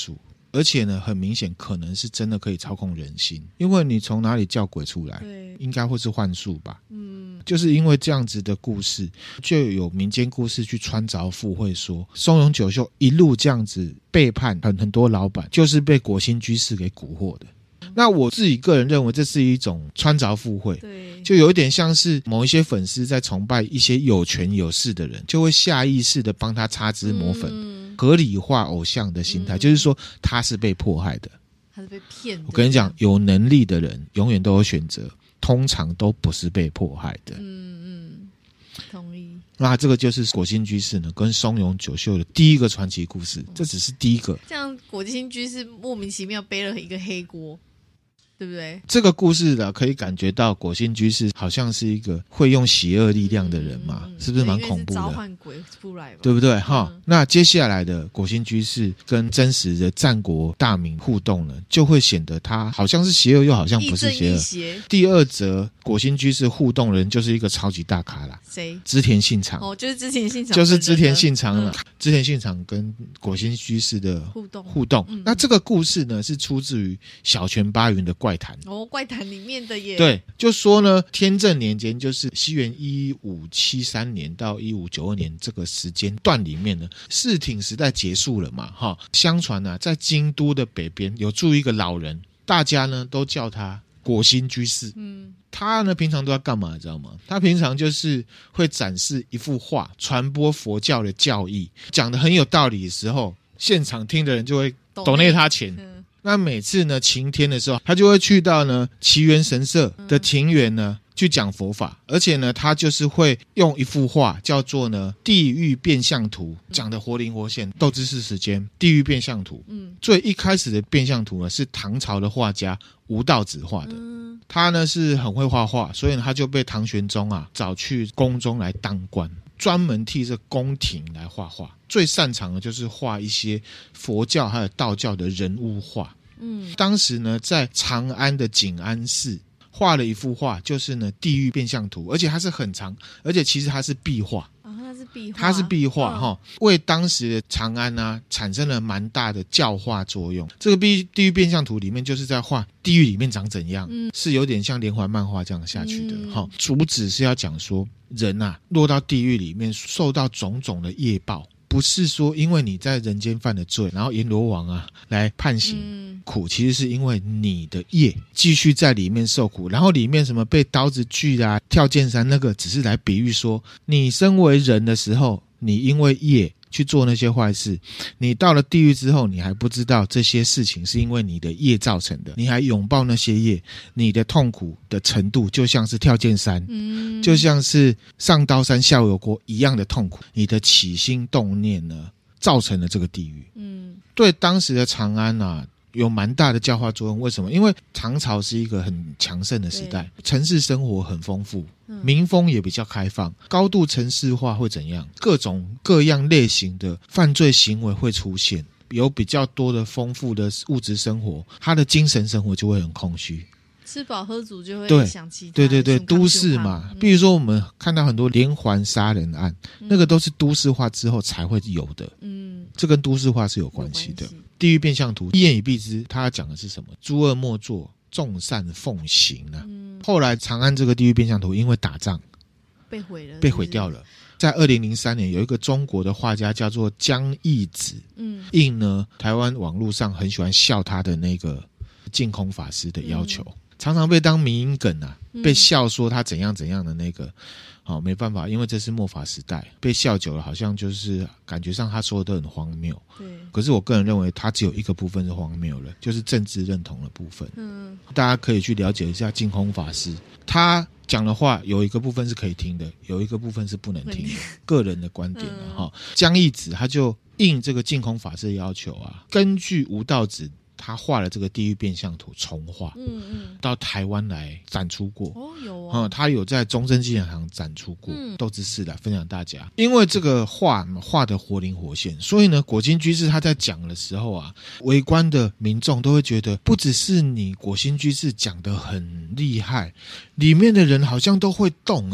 而且呢很明显可能是真的可以操控人心，因为你从哪里叫鬼出来， 对， 应该会是幻术吧。 嗯， 就是因为这样子的故事，就有民间故事去穿凿附会说，松永久秀一路这样子背叛很很多老板，就是被果心居士给蛊惑的。那我自己个人认为这是一种穿凿附会， 对， 就有一点像是某一些粉丝在崇拜一些有权有势的人，就会下意识的帮他擦脂抹粉， 嗯， 合理化偶像的心态， 嗯， 就是说他是被迫害的， 他是被骗的。 我跟你讲，有能力的人永远都有选择，通常都不是被迫害的。 嗯嗯，同意。 那这个就是果心居士呢跟松永久秀的第一个传奇故事，这只是第一个。 这样果心居士莫名其妙背了一个黑锅，对不对？ 这个故事呢，可以感觉到果心居士好像是一个会用邪恶力量的人嘛， 嗯嗯、 是不是蛮恐怖的？ 召唤鬼出来吧， 对不对？哈、 嗯， 那接下来的果心居士跟真实的战国大名互动呢，就会显得他好像是邪恶，又好像不是邪恶。 亦正亦邪。 第二则果心居士互动人就是一个超级大咖啦， 谁？ 织田信长。 哦，就是织田信长， 就是织田信长了。 嗯、 织田信长跟果心居士的互动互动、 嗯， 那这个故事呢是出自于小泉八云的怪谈。 哦，怪谈里面的耶。 对，就说呢，天正年间，就是西元一五七三年到一五九二年这个时间段里面呢，室町时代结束了嘛，哈。相传呢、啊，在京都的北边有住一个老人，大家呢都叫他果心居士。 嗯， 他呢平常都要干嘛，知道吗？他平常就是会展示一幅画，传播佛教的教义，讲得很有道理的时候，现场听的人就会抖内他钱。 嗯， 那每次呢晴天的时候，他就会去到呢祇园神社的庭园呢、嗯、去讲佛法，而且呢他就是会用一幅画叫做呢地狱变相图，讲得活灵活现。斗知识时间，地狱变相图，嗯，最一开始的变相图呢是唐朝的画家吴道子画的、嗯、他呢是很会画画，所以呢他就被唐玄宗啊找去宫中来当官，专门替这宫廷来画画，最擅长的就是画一些佛教还有道教的人物画。嗯，当时呢在长安的景安寺画了一幅画，就是呢地狱变相图，而且它是很长，而且其实它是壁画。 哦，它是壁画， 它是壁画哈、 哦， 为当时的长安啊产生了蛮大的教化作用。这个地狱变相图里面就是在画地狱里面长怎样，嗯、是有点像连环漫画这样下去的哈、嗯。主旨是要讲说人啊落到地狱里面，受到种种的业报。不是说因为你在人间犯了罪，然后阎罗王啊来判刑、嗯、苦，其实是因为你的业继续在里面受苦，然后里面什么被刀子锯啊、跳剑山，那个只是来比喻说，你身为人的时候，你因为业去做那些坏事，你到了地狱之后，你还不知道这些事情是因为你的业造成的，你还拥抱那些业，你的痛苦的程度就像是跳剑山、嗯、就像是上刀山下油锅一样的痛苦，你的起心动念呢造成了这个地狱。嗯，对当时的长安啊有蛮大的教化作用。为什么？因为唐朝是一个很强盛的时代，城市生活很丰富，民风也比较开放，高度城市化会怎样？各种各样类型的犯罪行为会出现，有比较多的丰富的物质生活，他的精神生活就会很空虚， 吃饱喝足就会想其他。 对对对，都市嘛，比如说我们看到很多连环杀人案、嗯、那个都是都市化之后才会有的。嗯，这跟都市化是有关系的。地狱变相图一言以蔽之，他讲的是什么？诸恶莫作，众善奉行啊、嗯、后来长安这个地狱变相图因为打仗被毁了是不是， 被毁掉了。在二零零三年有一个中国的画家叫做江义子，嗯，应呢台湾网络上很喜欢笑他的那个净空法师的要求、嗯、常常被当迷因梗啊、嗯、被笑说他怎样怎样的那个。好，没办法，因为这是末法时代，被笑久了好像就是感觉上他说的都很荒谬。对，可是我个人认为他只有一个部分是荒谬了，就是政治认同的部分。嗯，大家可以去了解一下净空法师，他讲的话有一个部分是可以听的，有一个部分是不能听的，个人的观点啊。哈、嗯，江义子他就应这个净空法师的要求啊，根据吴道子他画了这个地狱变相图重画，嗯嗯，到台湾来展出过。哦，有哦、嗯，他有在中正纪念堂展出过，嗯，斗知识来分享大家。因为这个画画的活灵活现，所以呢，果心居士他在讲的时候啊，围观的民众都会觉得，不只是你果心居士讲得很厉害，里面的人好像都会动哎、欸。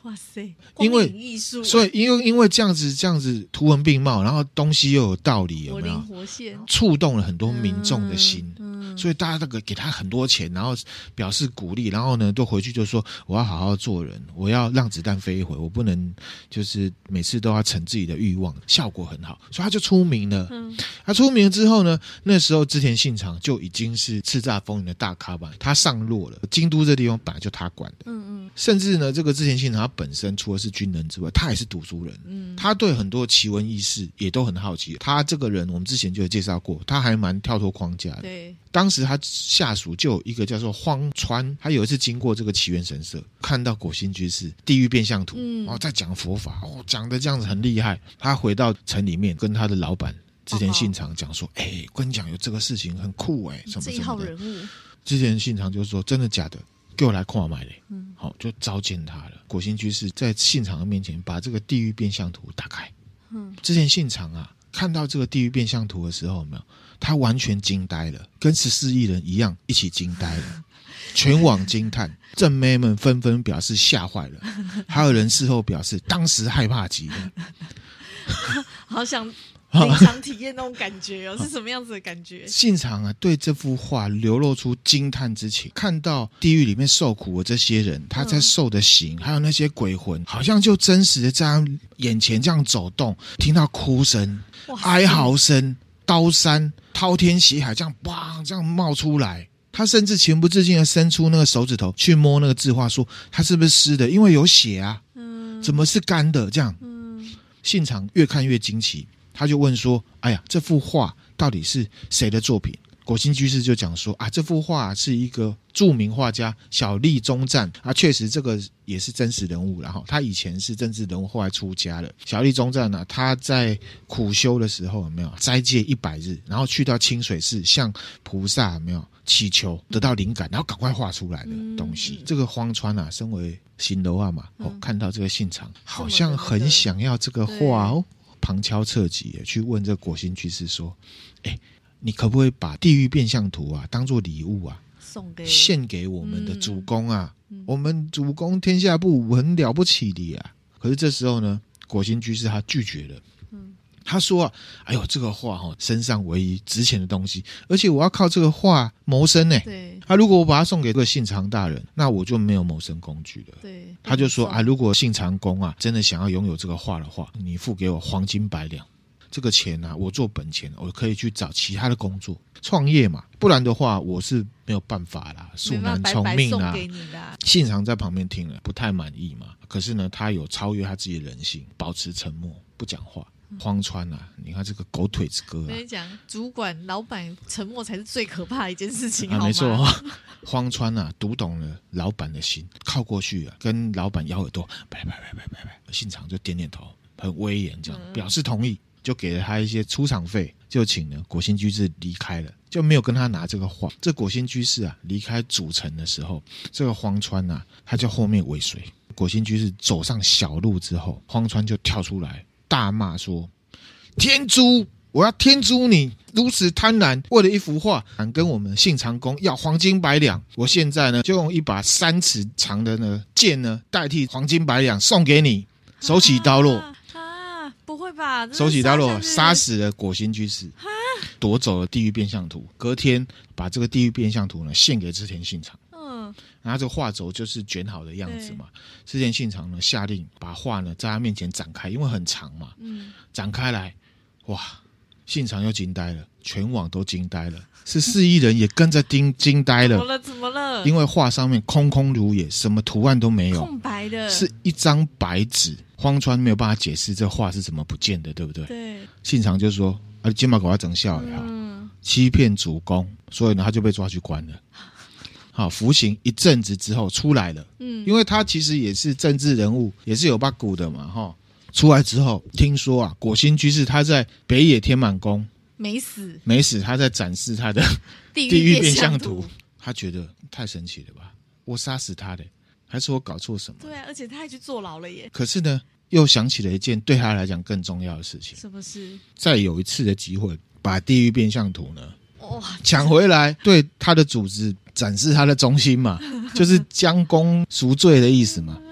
哇塞， 因为艺术、啊， 所以因为因为这样子这样子图文并茂，然后东西又有道理，有没有？ 活灵活现， 触动了很多民众的心， 嗯嗯、 所以大家那个给他很多钱，然后表示鼓励，然后呢，都回去就说我要好好做人，我要让子弹飞一回，我不能就是每次都要逞自己的欲望，效果很好，所以他就出名了。嗯、他出名了之后呢，那时候织田信长就已经是叱咤风云的大咖吧，他上落了，京都这地方本来就他管的，嗯嗯，甚至呢，这个织田信长他本身除了是军人之外，他也是读书人，嗯，他对很多奇闻异事也都很好奇。他这个人我们之前就有介绍过，他还蛮跳脱框架的。对，当时他下属就有一个叫做荒川，他有一次经过这个祈源神社，看到果心居士地狱变相图，嗯，然后在讲佛法，哦，讲的这样子很厉害。他回到城里面跟他的老板织田信长讲说：“哎、哦欸，跟你讲有这个事情很酷哎、欸，什么什么的。”这一号人物，织田信长就说：“真的假的？给我来看买嘞。”嗯，好，就召见他了。果心居士在信长的面前把这个地狱变相图打开。嗯，织田信长啊，看到这个地狱变相图的时候，有没有？他完全惊呆了，跟十四亿人一样一起惊呆了，全网惊叹，正妹们纷纷表示吓坏了，还有人事后表示当时害怕极了。 好想临场体验那种感觉哦，是什么样子的感觉？ 信长啊，对这幅画流露出惊叹之情，看到地狱里面受苦的这些人，他在受的刑，嗯、还有那些鬼魂，好像就真实的在他眼前这样走动，听到哭声、哀嚎声、刀山滔天血海这样砰这样冒出来。他甚至情不自禁的伸出那个手指头去摸那个字画，说他是不是湿的？因为有血啊，嗯、怎么是干的？这样，嗯、信长越看越惊奇。他就问说：“哎呀，这幅画到底是谁的作品？”果心居士就讲说：“啊，这幅画是一个著名画家小笠忠赞啊，确实这个也是真实人物。然后他以前是政治人物，后来出家了。小笠忠赞呢，他在苦修的时候有没有斋戒一百日，然后去到清水寺向菩萨有没有祈求，得到灵感，然后赶快画出来的东西。嗯、这个荒川啊，身为新楼啊嘛，哦，嗯、看到这个信长好像很想要这个画哦。”旁敲侧击去问这个果心居士说：“哎，你可不可以把地狱变相图啊当做礼物啊，送给献给我们的主公啊？嗯、我们主公天下不武，很了不起的啊！”可是这时候呢，果心居士他拒绝了。嗯、他说啊：“哎呦，这个画哦，身上唯一值钱的东西，而且我要靠这个画谋生呢。对，啊，如果我把它送给这个信长大人，那我就没有谋生工具了。对，他就说啊，如果信长公啊真的想要拥有这个画的话，你付给我黄金百两，这个钱啊，我做本钱，我可以去找其他的工作创业嘛，不然的话我是没有办法啦，恕难从命啊。 白白送给你啦。 信长在旁边听了不太满意嘛，可是呢，他有超越他自己的人性，保持沉默，不讲话。荒川啊，你看这个狗腿子哥啊！我跟你讲，主管、老板沉默才是最可怕的一件事情， 啊、 好吗？ 没错，荒川啊，读懂了老板的心，靠过去啊，跟老板咬耳朵，拜拜拜拜拜拜。信长就点点头，很威严，这样、嗯、表示同意，就给了他一些出场费，就请了果心居士离开了，就没有跟他拿这个画。这果心居士啊，离开主城的时候，这个荒川啊，他就后面尾随。果心居士走上小路之后，荒川就跳出来。大骂说：“天诛！我要天诛你！如此贪婪，为了一幅画，敢跟我们信长公要黄金百两。我现在呢，就用一把三尺长的呢剑呢，代替黄金百两送给你。手起刀落啊！ 啊不会吧？ 手起刀落，杀死了果心居士，夺走了地狱变相图。隔天把这个地狱变相图呢献给织田信长。”然后这个画轴就是卷好的样子嘛，织田信长呢下令把画呢在他面前展开，因为很长嘛，嗯、展开来，哇，信长又惊呆了，全网都惊呆了，十四亿人也跟着惊惊呆了。 怎么了？怎么了？ 因为画上面空空如也，什么图案都没有， 空白的， 是一张白纸。荒川没有办法解释这画是怎么不见的，对不对？对。信长就说：“啊，今晚给我整笑也好，嗯、欺骗主公，所以呢他就被抓去关了。”好，服刑一阵子之后出来了，嗯，因为他其实也是政治人物，也是有八股的嘛，哈。出来之后，听说啊，果心居士他在北野天满宫没死， 没死，他在展示他的地狱变相图，他觉得太神奇了吧？我杀死他的，还是我搞错什么？ 对啊，而且他还去坐牢了耶。 可是呢，又想起了一件对他来讲更重要的事情。 什么事？ 再有一次的机会，把地狱变相图呢抢回来，对他的组织展示他的忠心嘛，就是将功赎罪的意思嘛。 哇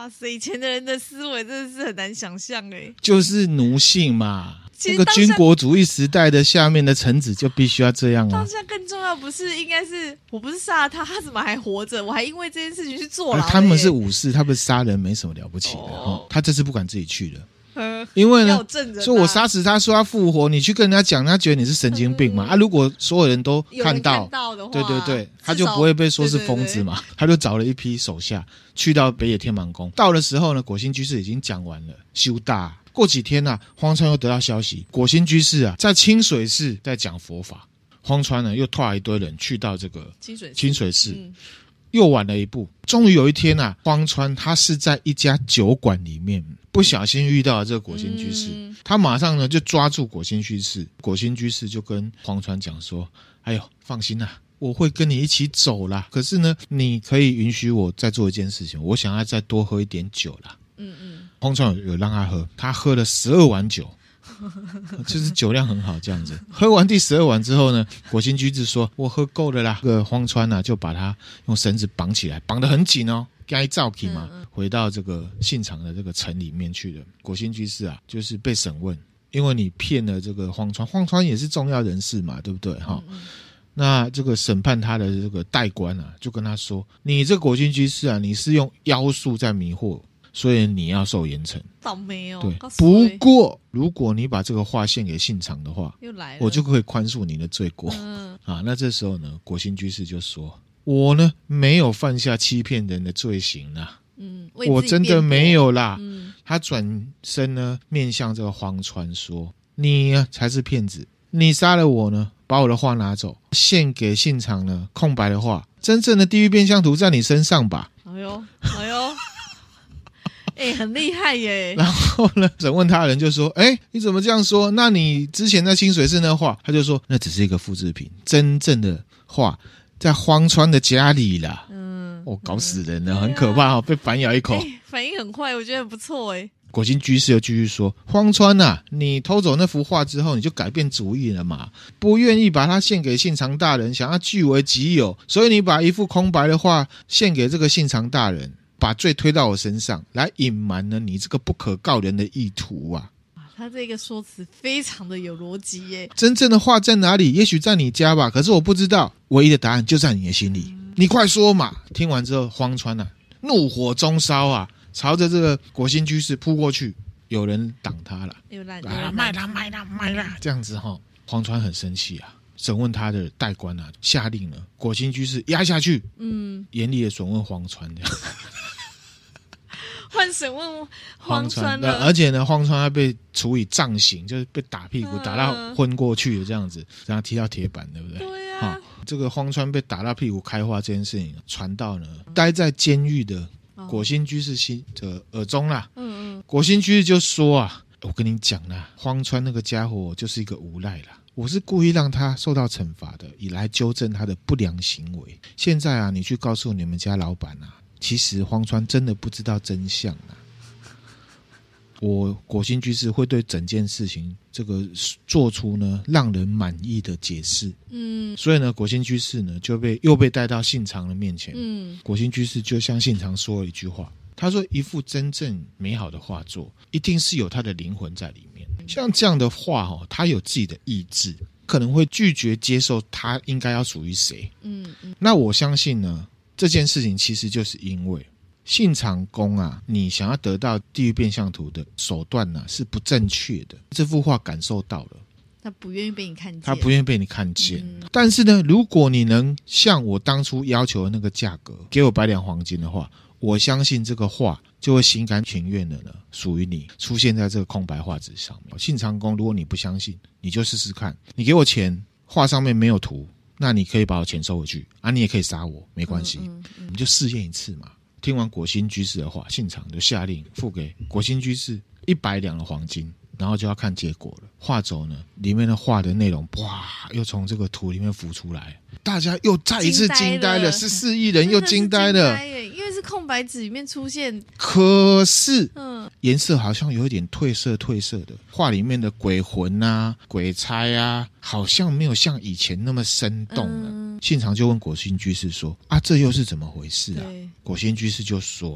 哇塞，以前的人的思维真的是很难想象哎， 就是奴性嘛。这个军国主义时代的下面的臣子就必须要这样啊。 当下更重要不是应该是我不是杀他，他怎么还活着？我还因为这件事情去坐牢。 他们是武士，他们杀人没什么了不起的。哦、他这次不敢自己去了。因为呢，说我杀死他，说他复活，你去跟人家讲，他觉得你是神经病嘛？嗯、啊，如果所有人都看到， 看到的话， 对对对，他就不会被说是疯子嘛。对对对，他就找了一批手下去到北野天满宫。到的时候呢，果心居士已经讲完了，修大。过几天啊，荒川又得到消息，果心居士啊在清水寺在讲佛法。荒川呢又拖了一堆人去到这个清水寺，清水寺、嗯、又晚了一步。终于有一天啊，荒川他是在一家酒馆里面。不小心遇到了这个果心居士、嗯、他马上呢就抓住果心居士，果心居士就跟荒川讲说，哎呦放心啦，我会跟你一起走啦，可是呢你可以允许我再做一件事情，我想要再多喝一点酒啦。嗯嗯，荒川 有, 有让他喝，他喝了十二碗酒就是酒量很好这样子。喝完第十二碗之后呢，果心居士说我喝够了啦，这个荒川啊就把他用绳子绑起来，绑得很紧哦，该照起嘛、嗯嗯，回到这个信长的这个城里面去了。果心居士啊，就是被审问，因为你骗了这个荒川，荒川也是重要人士嘛，对不对？哈、嗯嗯，那这个审判他的这个代官啊，就跟他说，你这个果心居士啊，你是用妖术在迷惑，所以你要受严惩。 倒霉哦。 对，不过如果你把这个话献给信长的话， 又来了， 我就可以宽恕你的罪过。嗯啊，那这时候呢，果心居士就说。我呢没有犯下欺骗人的罪行啊，嗯，我真的没有啦。嗯，他转身呢面向这个荒川说：“你呢才是骗子，你杀了我呢，把我的画拿走，献给信长呢空白的画，真正的地狱变相图在你身上吧。”哎呦，哎呦， 哎、欸，很厉害耶。 然后呢，审问他的人就说：“哎、欸，你怎么这样说？那你之前在清水寺那画？”他就说：“那只是一个复制品，真正的画。”在荒川的家里啦，嗯，我、哦、搞死人了、嗯，很可怕哦，被反咬一口， 欸、反应很快，我觉得很不错哎。 果心居士又继续说，荒川啊，你偷走那幅画之后，你就改变主意了嘛，不愿意把它献给信长大人，想要据为己有，所以你把一幅空白的画献给这个信长大人，把罪推到我身上，来隐瞒了你这个不可告人的意图啊。 他这个说辞非常的有逻辑耶。 真正的话在哪里？也许在你家吧，可是我不知道。唯一的答案就在你的心里，嗯、你快说嘛！听完之后，荒川啊，怒火中烧啊，朝着这个果心居士扑过去。有人挡他了， 有人啊，卖啦卖啦卖啦，这样子哈、哦，荒川很生气啊。审问他的代官啊，下令了果心居士压下去，嗯，严厉的审问荒川这样。 换审问荒川了， 而且呢，荒川他被处以杖刑，就是被打屁股、嗯、打到昏过去的这样子，然后踢到铁板，对不对？ 对啊。 这个荒川被打到屁股开花这件事情传到呢，待在监狱的果心居士心的耳中啦。嗯嗯。果心居士就说啊，我跟你讲啦，荒川那个家伙就是一个无赖啦。我是故意让他受到惩罚的，以来纠正他的不良行为。现在啊，你去告诉你们家老板啊。其实荒川真的不知道真相啊！我果心居士会对整件事情这个做出呢让人满意的解释。嗯，所以呢，果心居士呢就被又被带到信长的面前。嗯，果心居士就向信长说了一句话，他说：“一幅真正美好的画作，一定是有他的灵魂在里面。像这样的画哦，他有自己的意志，可能会拒绝接受他应该要属于谁。嗯嗯，那我相信呢。”这件事情其实就是因为信长公啊，你想要得到地狱变相图的手段啊是不正确的。这幅画感受到了， 他不愿意被你看见， 他不愿意被你看见。嗯、但是呢，如果你能像我当初要求的那个价格，给我百两黄金的话，我相信这个画就会心甘情愿的呢属于你，出现在这个空白画纸上面。信长公，如果你不相信，你就试试看，你给我钱，画上面没有图。那你可以把我钱收回去啊，你也可以杀我，没关系，嗯嗯嗯、我们就试验一次嘛。听完果心居士的话，信长就下令付给果心居士一百两的黄金，然后就要看结果了。画轴呢，里面的画的内容，哇，又从这个图里面浮出来，大家又再一次惊呆了，十四亿人又惊呆了， 因为是空白纸里面出现， 可是，嗯，颜色好像有一点褪色褪色的，画里面的鬼魂啊、鬼差啊，好像没有像以前那么生动了。嗯、信长就问果心居士说：“啊，这又是怎么回事啊？”果心居士就说啊：“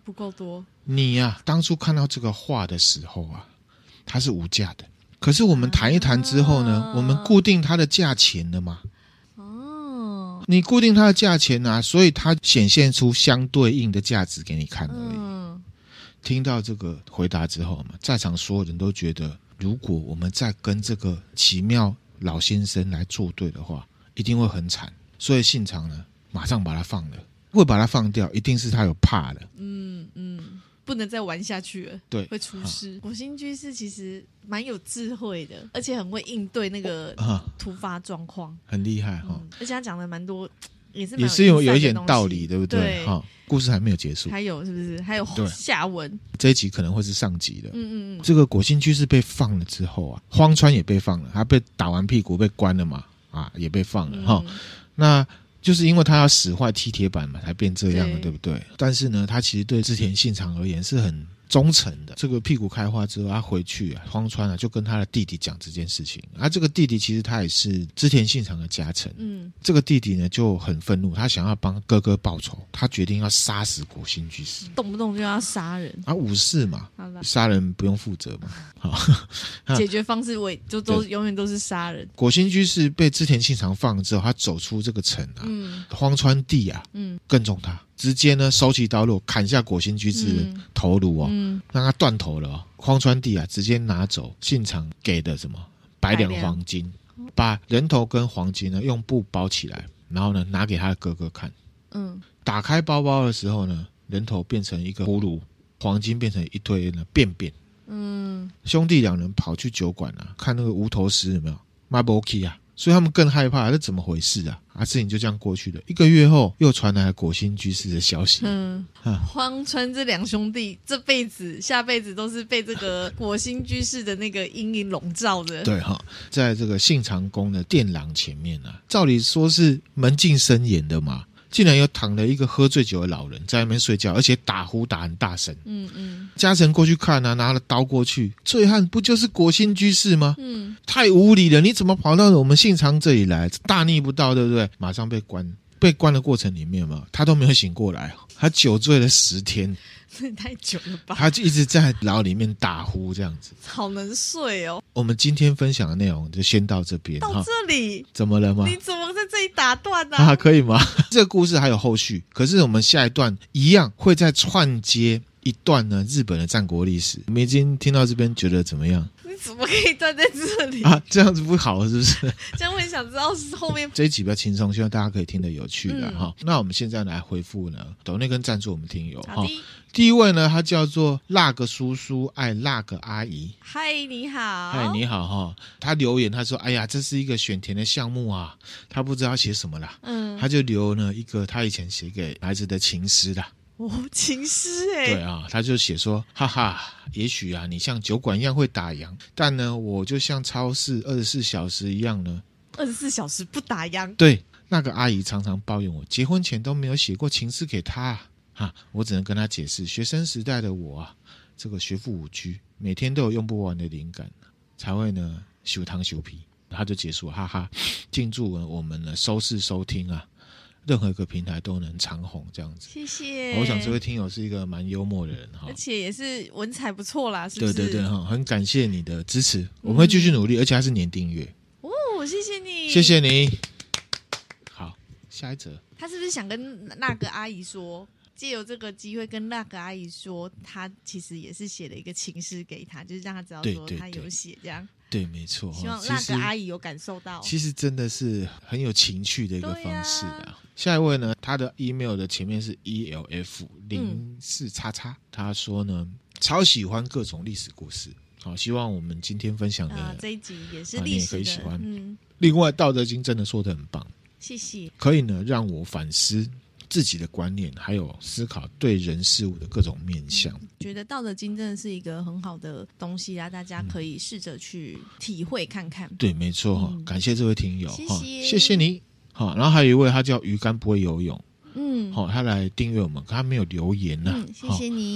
不够多。 你呀、啊，当初看到这个画的时候啊，它是无价的。可是我们谈一谈之后呢，啊、我们固定它的价钱了嘛？哦，你固定它的价钱啊，所以它显现出相对应的价值给你看而已。嗯、听到这个回答之后嘛，在场所有人都觉得，如果我们再跟这个奇妙老先生来作对的话，一定会很惨。所以信长呢，马上把他放了。会把他放掉，一定是他有怕了。 嗯嗯。不能再玩下去了， 对， 会出事。火星居士其实蛮有智慧的，而且很会应对那个突发状况， 很厉害哈、嗯。 而且他讲的蛮多，也是蛮也是有有一点道理，对不对？哈，故事还没有结束， 还有是不是？还有下文。 这一集可能会是上集的。嗯嗯嗯。这个火星居士被放了之后啊，荒川也被放了，他被打完屁股被关了嘛，啊，也被放了哈、嗯。那。就是因为他要使坏踢铁板嘛，才变这样的， 对, 对不对？但是呢，他其实对织田信长而言是很忠诚的。这个屁股开花之后，他回去啊，荒川啊就跟他的弟弟讲这件事情。啊，这个弟弟其实他也是织田信长的家臣。嗯，这个弟弟呢就很愤怒，他想要帮哥哥报仇，他决定要杀死火星居士， 动不动就要杀人啊，武士嘛，杀人不用负责嘛。好， 解决方式我就都永远都是杀人。 火星居士被织田信长放了之后，他走出这个城啊，嗯、荒川弟啊，嗯，更重他。直接呢，手起刀落砍下火星居士的头颅哦，嗯、让他断头了哦。荒川弟啊，直接拿走信长给的什么百两黄金，把人头跟黄金呢用布包起来，然后呢拿给他的哥哥看。嗯，打开包包的时候呢，人头变成一个葫芦，黄金变成一堆呢便便。嗯，兄弟两人跑去酒馆啊，看那个无头尸有没有 Maboki 啊。所以他们更害怕，这怎么回事啊？啊，事情就这样过去了。一个月后，又传来火星居士的消息。嗯， 啊、荒川这两兄弟这辈子、下辈子都是被这个火星居士的那个阴影笼罩的。 对哈，在这个信长宫的殿廊前面啊，照理说是门禁森严的嘛。竟然有躺了一个喝醉酒的老人在那边睡觉，而且打呼打很大声。嗯嗯，家臣过去看啊，拿了刀过去，醉汉不就是火星居士吗？嗯，太无理了！你怎么跑到我们信长这里来？大逆不道，对不对？马上被关。被关的过程里面嘛，他都没有醒过来，他酒醉了十天。 这也太久了吧？ 他就一直在牢里面打呼，这样子， 好能睡哦。 我们今天分享的内容就先到这边， 到这里怎么了吗？ 你怎么在这里打断呢、 啊？啊，可以吗？这个故事还有后续，可是我们下一段一样会再串接一段呢日本的战国历史。我们已经听到这边，觉得怎么样？ 你怎么可以断在这里啊？这样子不好，是不是？ 这样我也想知道是后面这一集比较轻松，希望大家可以听得有趣的哈、嗯。那我们现在来回复呢，斗内跟赞助我们听友哈。第一位呢，他叫做那个叔叔爱那个阿姨。 嗨，你好。 嗨，你好哈。他留言他说：“哎呀，这是一个选填的项目啊，他不知道写什么啦。”嗯，他就留呢一个他以前写给孩子的情诗啦。 哦，情诗哎。 对啊，他就写说：“哈哈，也许啊，你像酒馆一样会打烊，但呢，我就像超市二十四小时一样呢。 二十四小时不打烊。” 对，那个阿姨常常抱怨我，结婚前都没有写过情诗给她啊。啊，我只能跟他解释，学生时代的我啊，这个学富五车，每天都有用不完的灵感，才会呢修汤修皮。他就结束，哈哈，敬祝我们呢收视收听啊，任何一个平台都能长红这样子。 谢谢。 我想这位听友是一个蛮幽默的人哈， 而且也是文采不错啦，是不是？ 对对对哈，很感谢你的支持，我们会继续努力，嗯、而且还是年订阅。 哦，谢谢你， 谢谢你。好，下一则， 他是不是想跟那个阿姨说？借由这个机会跟那个阿姨说，他其实也是写了一个情诗给他，就是让他知道说他有写这样。 对，没错。 希望那个阿姨有感受到。 其实真的是很有情趣的一个方式的、啊。下一位呢，他的 email 的前面是 E L F 零四叉叉，他说呢，超喜欢各种历史故事。好，希望我们今天分享的、呃、 这一集也是历史的， 啊、你也可以喜欢。 嗯。 另外，《道德经》真的说得很棒， 谢谢。 可以呢，让我反思自己的观念，还有思考对人事物的各种面向、嗯、 觉得道德经真的是一个很好的东西啊，大家可以试着去体会看看、嗯、 对，没错、嗯、感谢这位听友， 谢谢谢谢你。好，然后还有一位他叫鱼竿不会游泳，嗯，好，他来订阅我们，他没有留言啊、 嗯、谢谢你。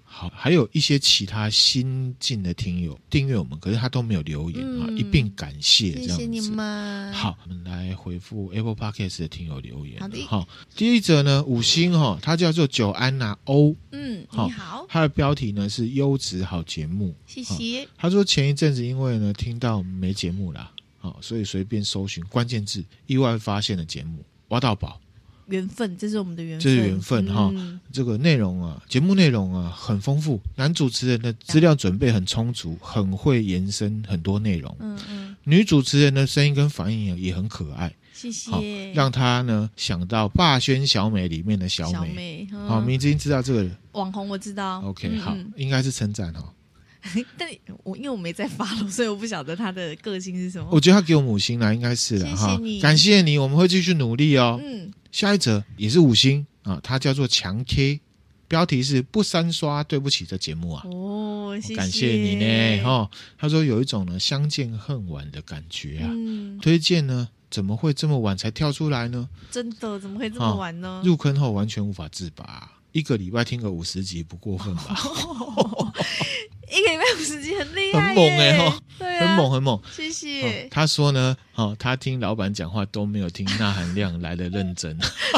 好，还有一些其他新进的听友订阅我们，可是他都没有留言啊、嗯，一并感谢这样子。 谢谢你们。 好，我们来回复 Apple Podcast 的听友留言。 好的。 好，第一则呢，五星哈、哦，他叫做九安娜欧。 嗯，你好。 他的标题呢是优质好节目。 谢谢。 他说前一阵子因为呢听到没节目啦，好，所以随便搜寻关键字，意外发现了节目，挖到宝。 缘分，这是我们的缘分， 这是缘分哈、嗯。这个内容啊，节目内容啊很丰富，男主持人的资料准备很充足，很会延伸很多内容。嗯嗯。女主持人的声音跟反应也很可爱， 谢谢。 让他呢想到《霸轩小美》里面的小美。 小美，嗯、 好，明知知道这个人网红我知道。 OK，、嗯、好， 嗯、 应该是称赞哈。 但我因为我没在发了，所以我不晓得他的个性是什么。 我觉得他给我们五星啦，应该是了哈。感谢你，我们会继续努力哦。嗯，下一则也是五星啊，他叫做强 K， 标题是不三刷对不起的节目啊。 哦，谢谢， 感谢你呢哈、哦。他说有一种呢相见恨晚的感觉啊。嗯，推荐呢怎么会这么晚才跳出来呢？ 真的怎么会这么晚呢？ 哦、入坑后完全无法自拔，一个礼拜听个五十集不过分吧？ 一个礼拜五十集很厉害， 很猛哎、欸、哈， 对啊， 很猛很猛。 谢谢、 哦。他说呢，哦，他听老板讲话都没有听钠含量来的认真，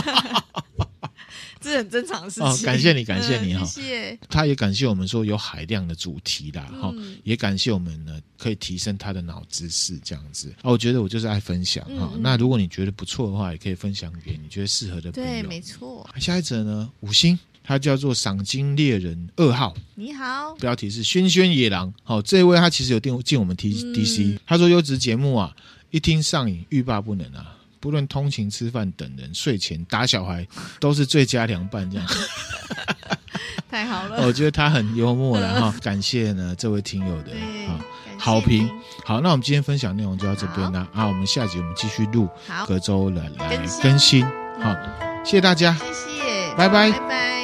这是很正常的事情。 哦，感谢你，感谢你哈、 嗯，谢谢。 他也感谢我们说有海量的主题啦，哈、嗯，也感谢我们呢可以提升他的脑知识这样子。哦，我觉得我就是爱分享哈、嗯。那如果你觉得不错的话，也可以分享给你觉得适合的朋友。 对，没错。 下一则呢，五星。他叫做赏金猎人二号， 你好， 标题是轩轩野狼。好，这一位他其实有进我们 T D C，、嗯、他说优质节目啊，一听上瘾，欲罢不能啊，不论通勤、吃饭、等人、睡前、打小孩，都是最佳凉拌这样。 太好了， 我觉得他很幽默了哈，感谢呢这位听友的啊好评。好，那我们今天分享内容就到这边了啊，我们下集我们继续录，隔周来来更新。好，谢谢大家， 谢谢， 拜拜， 拜拜。